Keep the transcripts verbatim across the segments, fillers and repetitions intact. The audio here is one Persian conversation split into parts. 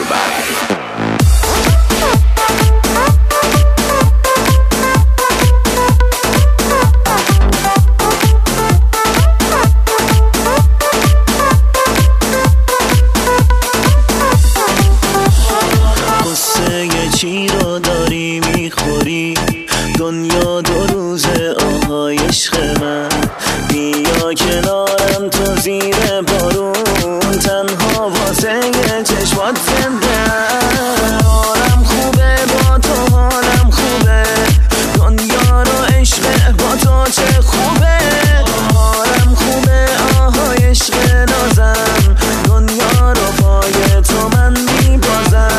your body. چی رو داری میخوری دنیا دو روزه آهای عشق من بیا کنارم تو زیر بارون تنها واسه چشمات زنده حالم خوبه با تو حالم خوبه دنیا رو عشق با تو چه خوبه حالم خوبه آهای عشق نازم دنیا رو پای تو من میبازم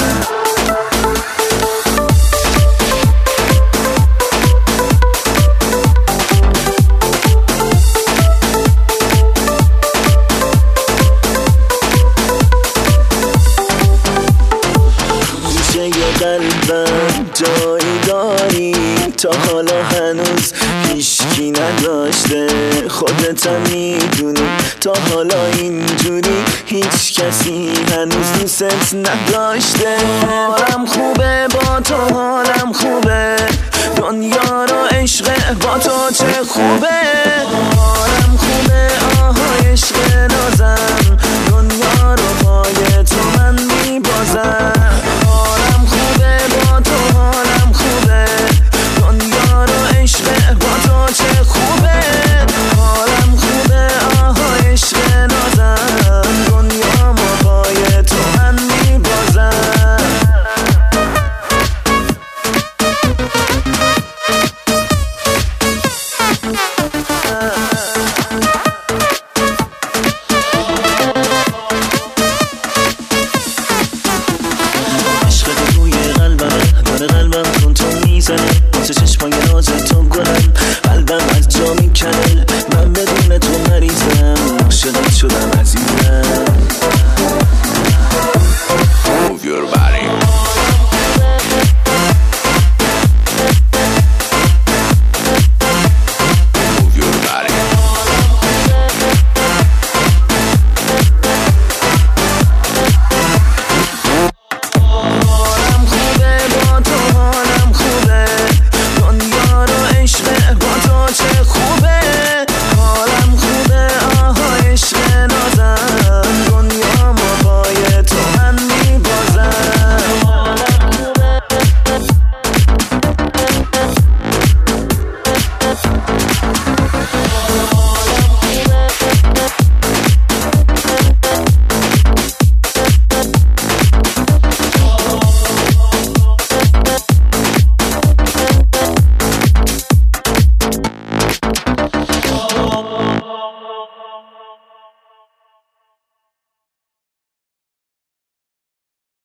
قلبم جایی داری تا حالا هنوز هیچکی نداشته خودتم میدونی تا حالا اینجوری هیچ کسی هنوز دوست نداشته حالم خوبه با تو حالم خوبه دنیا رو عشق با تو چه خوبه حالم خوبه آهای عشق نازم دنیا رو پای تو من میبازم واسه چشمای ناز تو گلم قلبم از جا میکنه من بدون تو مریضم عاشقت شدم عزیزم Move your body. Move your body. حالم خوبه با تو حالم خوبه دنیا رو عشق با تو چه خوبه حالم خوبه آهای عشق نازم دنیا ما پای تو من میبازم حالم خوبه